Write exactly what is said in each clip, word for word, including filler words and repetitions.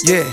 Yeah.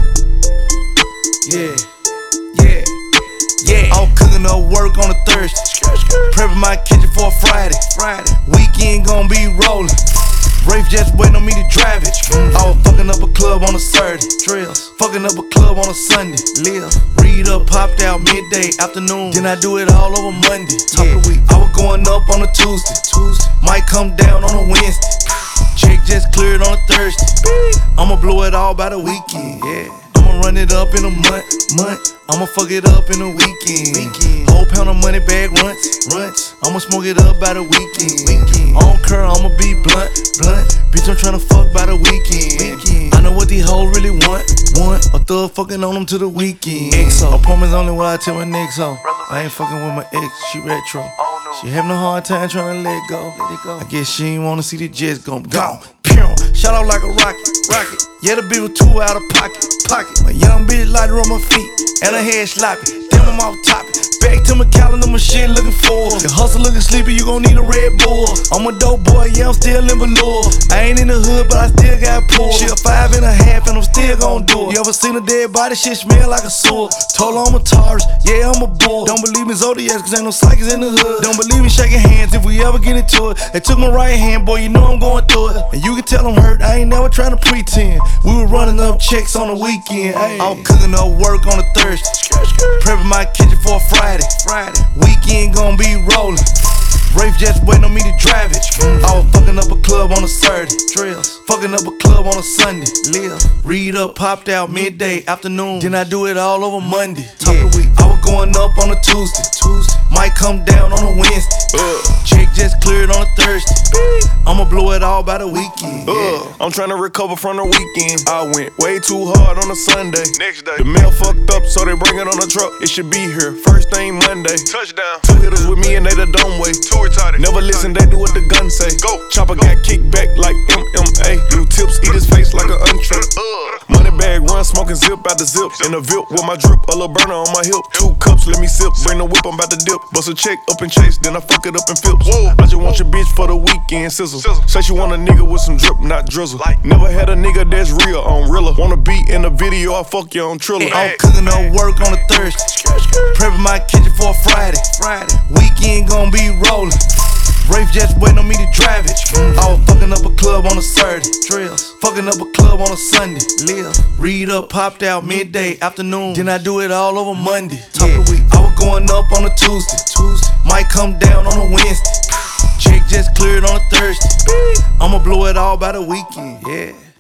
Yeah. Yeah. Yeah. I'm cooking up work on a Thursday. Prepping my kitchen for a Friday. Friday. Weekend gon' be rolling. Rafe just waiting on me to drive it. Mm. I was fucking up a club on a Saturday. Drills. Fucking up a club on a Sunday. Live. Read up, popped out midday, afternoon. Then I do it all over Monday. Top yeah. of the week. I was going up on a Tuesday. Tuesday. Might come down on a Wednesday. Check just cleared on a Thursday. I'ma blow it all by the weekend. Yeah. I'ma run it up in a month. Month. I'ma fuck it up in a weekend. weekend. Whole pound of money bag runts. Runts. I'ma smoke it up by the weekend. weekend. I don't care, I'ma be blunt. Blunt. Bitch, I'm tryna fuck by the weekend. weekend. I know what these hoes really want. Want a thug fucking on them to the weekend. X O. Apartment's only what I tell my next hoe. I ain't fucking with my ex, she retro. She having a hard time tryna let go. Let it go. I guess she ain't wanna see the jets gon' gone. Shot out like a rocket, rocket. Yeah, the bitch was two out of pocket, pocket. My young bitch lighter on my feet, and her head sloppy. Damn, I'm off topic. Back to my calendar, my shit looking for. The hustle looking sleepy, you gon' need a Red Bull. I'm a dope boy, yeah, I'm still in velour. I ain't in the hood, but I still got pulled. She a five and a half, and I'm still gon' do it. You ever seen a dead body? Shit smell like a sewer. Told her I'm a Taurus, yeah, I'm a bull. Don't believe me, Zodiacs, cause ain't no psychics in the hood. Don't believe me, shaking hands if we ever get into it. They took my right hand, boy, you know I'm going through it. And you can tell I'm hurt, I ain't never trying to pretend. We were running up checks on the weekend. Ay. I was cooking up work on a Thursday. Prepping my kitchen for a Friday. Friday. Weekend gon' be rolling. Rafe just waiting on me to drive it. Mm. I was fucking up a club on a Saturday. Drills. Fucking up a club on a Sunday. Live. Read up, popped out midday, afternoon. Then I do it all over Monday. Top yeah. of the week. I was going up on a Tuesday. Tuesday. Might come down on a Wednesday. Uh. Check just cleared on a Thursday. I'ma blow it all by the weekend. Uh. Yeah. I'm tryna recover from the weekend. I went way too hard on a Sunday. Next day. The mail fucked up, so they bring it on the truck. It should be here first thing Monday. Touchdown. Two hitters with me and they the dumb way. Two retarded. Never listen, they do what the gun say. Go. Chopper Go. Got kicked back like M M A. Blue tips eat his face like an entree. Uh. Money bag run, smoking zip out the zip. In a Vip with my drip, a little burner on my hip. Two cups, let me sip. Bring the whip, I'm about to dip. Bust a check up and chase, then I fuck it up and flips. Whoa. I just want your bitch for the weekend, sizzle. sizzle. Say she want a nigga with some drip, not drizzle. Like. Never had a nigga that's real on Rilla. Wanna be in the video, I fuck you on Triller. I'm cooking up work on a Thursday. Prepping my kitchen for a Friday. Friday. Weekend gon' be rolling. Rafe just waiting on me to drive it. Mm. I was fucking up a club on a Saturday. Drills. Fucking up a club on a Sunday. Live. Read up, popped out midday, afternoon. Then I do it all over Monday. Top yeah. of the week. I was going up on a Tuesday. Tuesday. Might come down on a Wednesday. Check just cleared on a Thursday. I'ma blow it all by the weekend. Yeah.